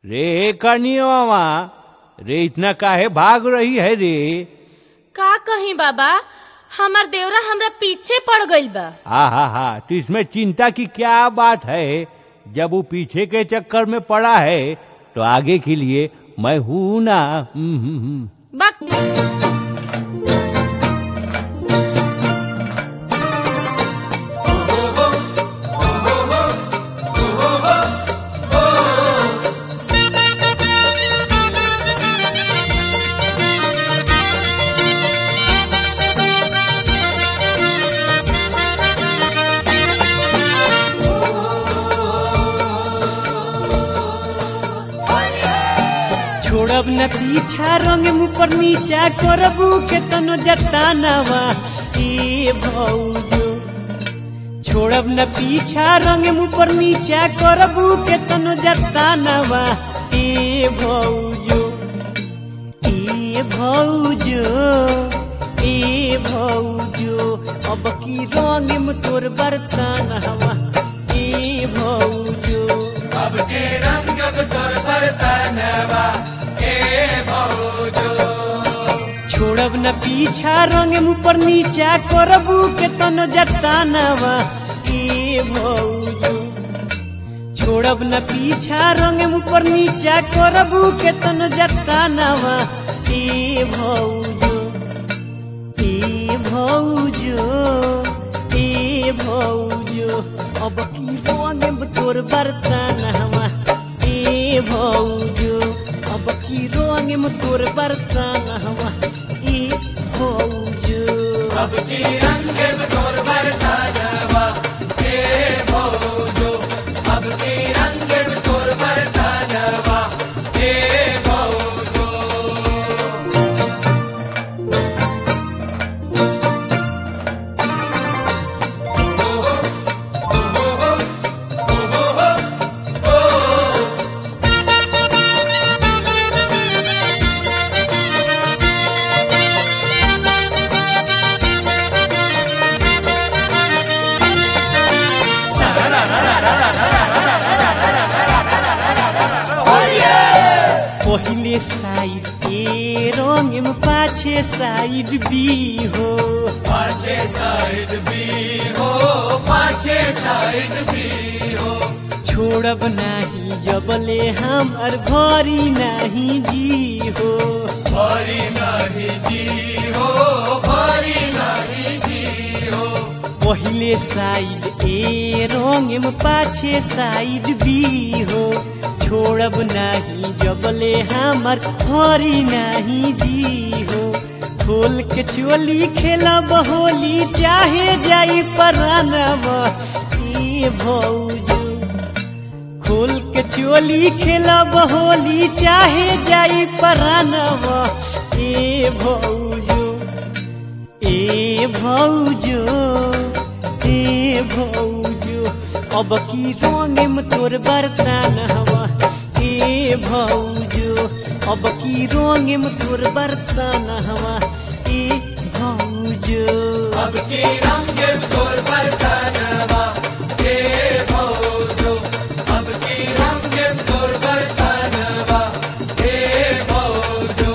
रे कनिया मामा, रे इतना काहे भाग रही है रे? का कहीं बाबा, हमार देवरा हमरा पीछे पड़ गइल बा। हा तो इसमें चिंता की क्या बात है? जब वो पीछे के चक्कर में पड़ा है तो आगे के लिए मैं हूं ना। बक छोड़ब न पीछा रंग मुँह पर नीचा करबू के तनो जतानवा ए भौजो। छोड़ब न पीछा रंग मुँह पर नीचा करबू के तनो जतानवा ए भौजो। ए भौजो ए भौजो, अब की रंग में तोर बरतानवा ए भौजो। अब के रंग तोर बरतानवा छोड़ब न पीछा रंग मुँह पर नीचा करबू के तनो जतानवा ए भौजो। छोड़ब न पीछा रंग मुँह पर नीचा करबू के तनो जतानवा ए भौजो। ए भौजो ए भौजो, अब की रंग में तोर बरतानवा ए भौजो। अब की रंग में तोर बरतानवा ए भौजो। अब की रंग में तोर बरतानवा ए भौजो। अब की रंग में तोर बरतानवा ए भौजो। पहिले साइड ए रंग में पाछे साइड बी हो। पाछे साइड भी हो, पाछे साइड भी हो। छोड़ब नाही जबले हमर भरी नाही जी हो। भरी नहीं जी हो, भरी नहीं जी हो। पहिले साइड ए रंग में पाछे साइड बी हो। छोड़ब नाही जबले हमर हरी नाही जी हो। खोल के चोली खेला बहोली चाहे जाई परानवा ए भौजो। खोल के चोली खेला बहोली चाहे जाई परानवा ए भौजो। ए भौजो ए भौजो, अब की रंग में तोर बरतानवा ए भौजो। अब की रंग में तोर बरतानवा ए भौजो। अब की रंग में तोर बरतानवा ए भौजो। अब की रंग में तोर बरतानवा ए भौजो।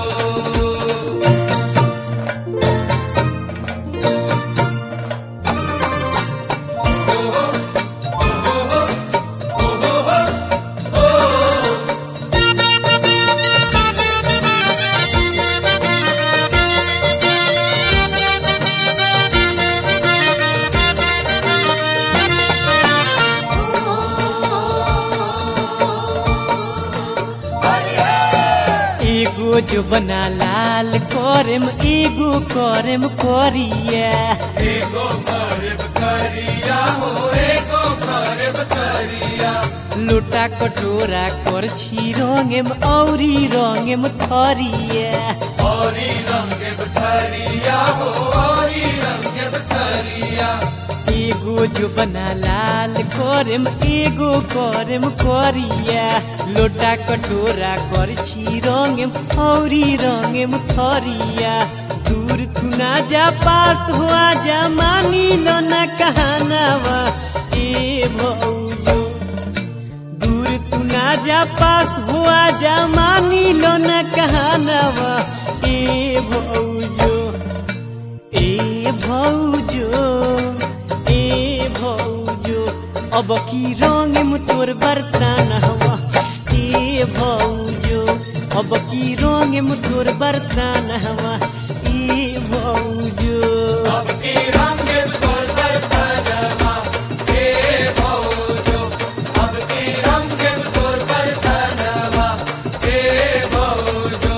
एगो जो बना लाल करेम एगो करेम करिया। एगो करब करिया हो, एगो करब करिया। लोटा कटोरा करछी रंगेम औरी रंगेम थरिया। औरी रंग बथरिया हो, औरी रंग बथरिया। एगो जो बना लाल करेम एगो करेम करिया। लोटा कटोरा करछी रंगेम औरी रंगेम थरिया। दूर तू ना जा पास हो आजा मानी लो ना कहनावा ए भौजो। दूर तू ना आजा पास हो आजा मानी लो न कहानवा ए भौजो ए भौजो ए भौजो अब की रंग में तोर बर्तन हवा ए भौजो अब की रंग में तोर बर्तन हवा ए भौजो अब की रंग तोर बरतनवा हे भौजो अब की रंग तोर बरतनवा हे भौजो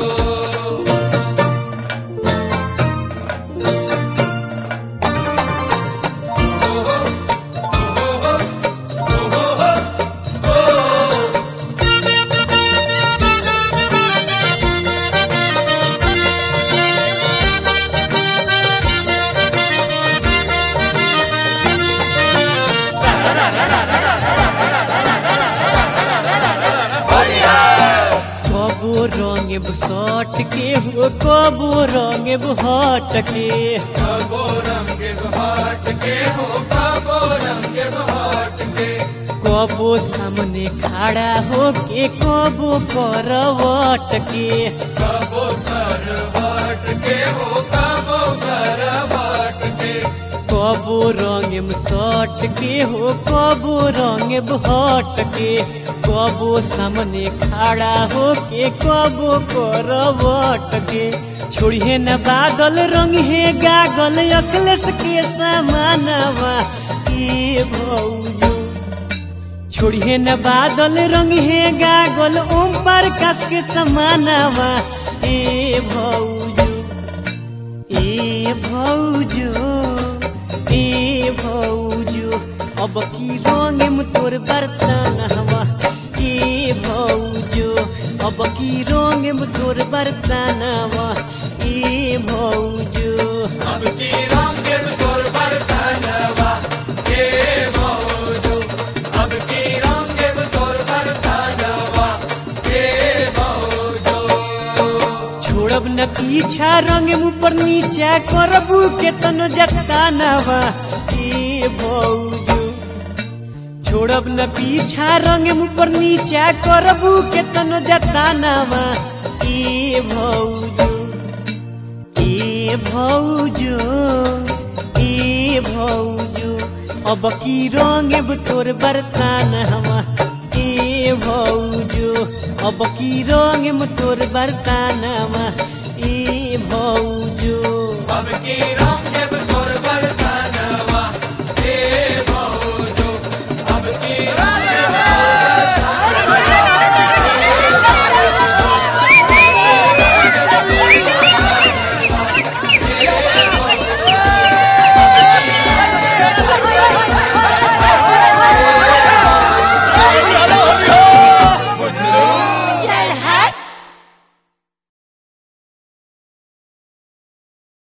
कबो रंग सट के हो कबो रंग हट के कबो रंग बहाट के हो कबो रंग बहाट के कबो सामने खड़ा हो के कबो करवट के कबो करवट के हो कबो करवट के कबो रंग सट के हो कबो रंग हट के कबो सामने खड़ा हो के कबो करवट के छोड़िए न बादल रंग है गागल अखिलेश के समानवा ए भौजो छोड़िए न बादल रंग है गागल ओम प्रकाश के समानवा ए भौजो ए भौजो ए भौजो अब की रंग में तोर बर्तन हवा ए भौजो अब की रंग में तोर बर्तन हवा ए भौजो अब की रंग तोर बरतनवा हे भौजो अब की रंग तोर बरतनवा हे भौजो छोड़ब न पीछा रंग ऊपर नीचा करबू के तनो जतानवा ए भौजो छोड़ब न पीछा रंग ऊपर नीचा करबू के तनो जतानवा ए भौजो ए भौजो ए भौजो अब की रंग तोर बर्तन हवा ए भौजो अब की रंग में तोर बर्तन हवा ए भौजो अब की रंग तोर